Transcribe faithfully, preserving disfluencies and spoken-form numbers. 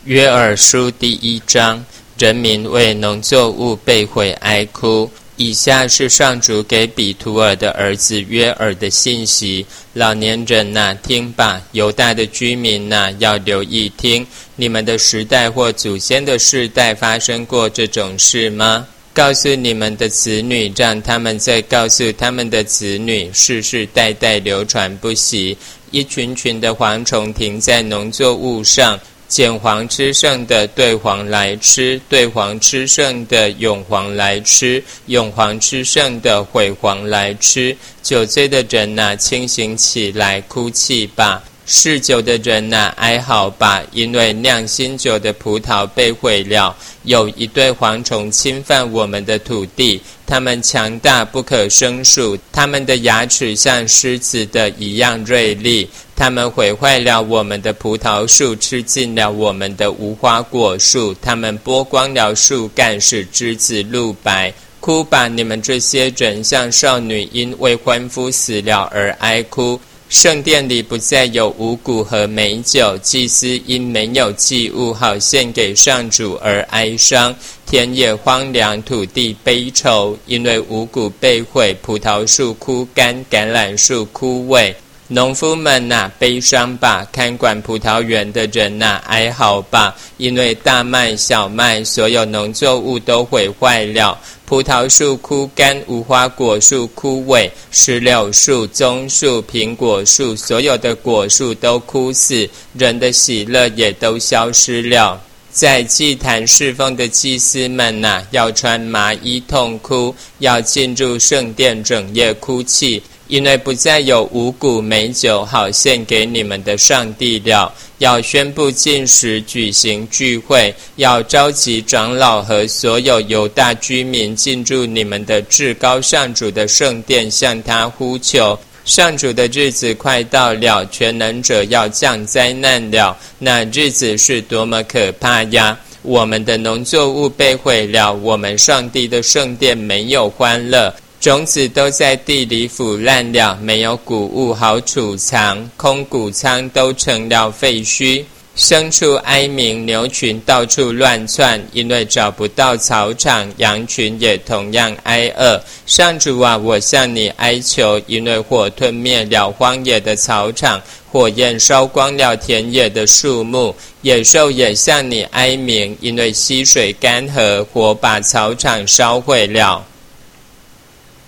约珥书第一章，人民为农作物被毁哀哭。以下是上主给比图尔的儿子约珥的信息：老年人哪、啊，听吧；犹大的居民哪、啊，要留意听。你们的时代或祖先的世代发生过这种事吗？告诉你们的子女，让他们再告诉他们的子女，世世代代流传不息。一群群的蝗虫停在农作物上，捡黄吃剩的对黄来吃，对黄吃剩的用黄来吃，用黄吃剩的毁黄来吃。酒醉的人哪、啊，清醒起来，哭泣吧；嗜酒的人哪、啊，哀嚎吧，因为酿新酒的葡萄被毁了。有一对蝗虫侵犯我们的土地，它们强大不可胜数，它们的牙齿像狮子的一样锐利。它们毁坏了我们的葡萄树，吃尽了我们的无花果树，它们剥光了树干，使枝子露白。哭吧，你们这些人，像少女因未婚夫死了而哀哭。圣殿里不再有五谷和美酒，祭司因没有祭物好献给上主而哀伤。田野荒凉，土地悲愁，因为五谷被毁，葡萄树枯干，橄榄树枯萎。农夫们哪、啊，悲伤吧；看管葡萄园的人哪、啊，哀嚎吧，因为大麦、小麦，所有农作物都毁坏了。葡萄树枯干，无花果树枯萎，石榴树、棕树、苹果树，所有的果树都枯死，人的喜乐也都消失了。在祭坛侍奉的祭司们哪、啊，要穿麻衣痛哭，要进入圣殿整夜哭泣，因为不再有五谷美酒好献给你们的上帝了。要宣布禁食，举行聚会，要召集长老和所有犹大居民进入你们的至高上主的圣殿，向他呼求。上主的日子快到了，全能者要降灾难了。那日子是多么可怕呀！我们的农作物被毁了，我们上帝的圣殿没有欢乐。种子都在地里腐烂了，没有谷物好储藏，空谷仓都成了废墟。牲畜哀鸣，牛群到处乱窜，因为找不到草场，羊群也同样挨饿。上主啊，我向你哀求，因为火吞灭了荒野的草场，火焰烧光了田野的树木，野兽也向你哀鸣，因为溪水干涸，火把草场烧毁了。